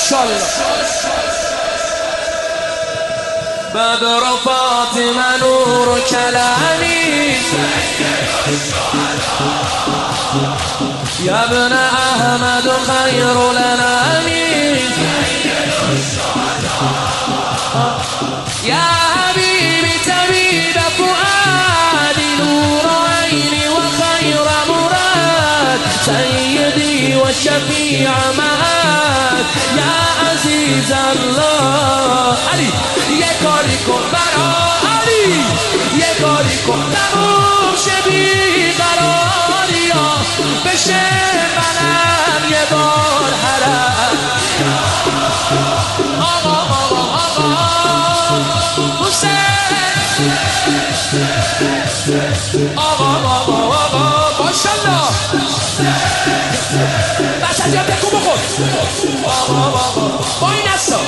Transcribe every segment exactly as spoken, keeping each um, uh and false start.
ماشاءالله. بدر و فاطمه نور و کلامی یا ابن احمد و خیر الانام یا حبیبی طبیب فؤادی نور عینی و خیر مراد سیدی و شفیع معاد یا عزیز الله. علی یه کاری کن برا علی، یه کاری کن تموم شه بیقراری ها بشه منم یه بار حرم. آقا آقا آقا حسین، آقا آقا آقا ماشاءالله. بس از یاد بکن بخور. آقا آقا با این اصلا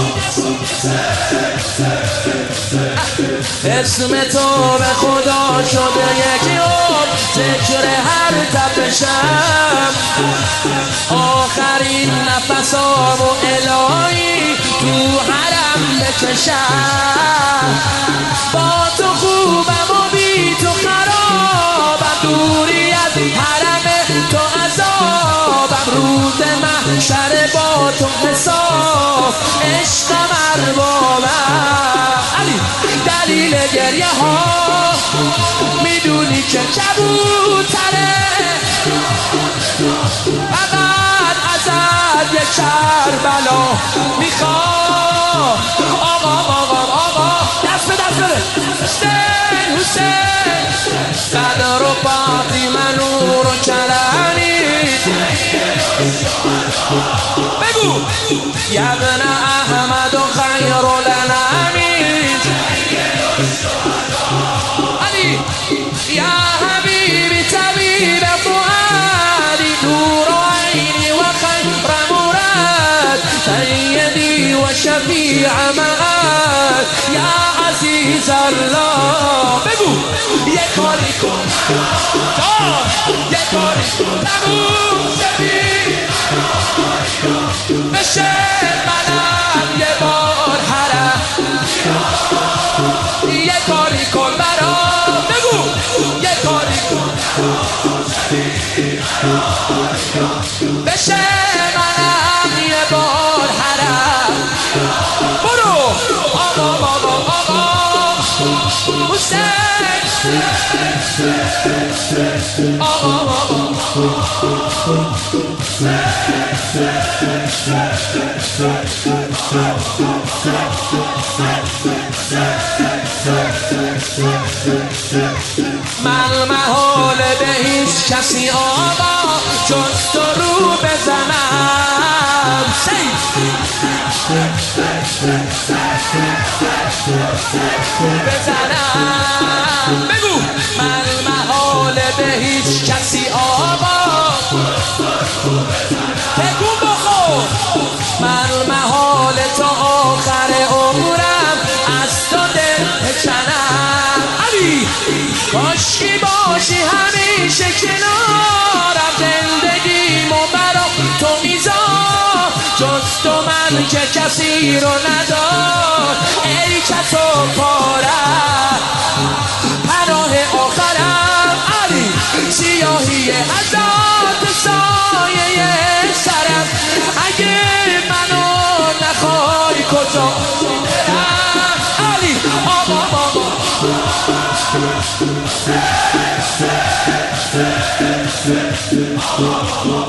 اسم تو به خدا شده یکی عمر، ذکر هر تپشم آخرین نفسامو الهی تو حرم بکشم. با تو خوبم و بی تو خرابم، دوری از حرم تو عذابم، روز محشر با تو حساب عشقم اربابم. علی دلیل گریه ها میدونی که کبوتره، فقط ازت یک کربلا میخواه. آقا آقا آقا دست به دست بده. حسین حسین بدر و فاطمه نور و کلامی بگو یا ابن احمد و خیر الانام علی یا حبیبی طبیب فؤادی نور عینی و خیر مراد سیدی و شفیع معاد یا عزیز الله. بگو یه کاری کن یه کاری کن تموم شدی بشه منم یه بار حرم. یه کاری کن برام بگو یه کاری کن بشه منم یه بار حرم. برو آقا آقا آقا حسین آقا آقا من محال به هیچ کسی آقا جز تو رو بزنم. بزنم بگو من محال به هیچ کسی آقا بگو بخور من محال تا آخر عمرم از تو دل بکنم. علی کاشکی باشی همیشه کنارم، زندگیمو برا تو میذار، جز تو من که کسی رو ندار. ای کس و پارم پناه آخرم. علی سیاهی ازاد سایه سرم، اگه منو نخوای کجا برم. علی آقا آقا آقا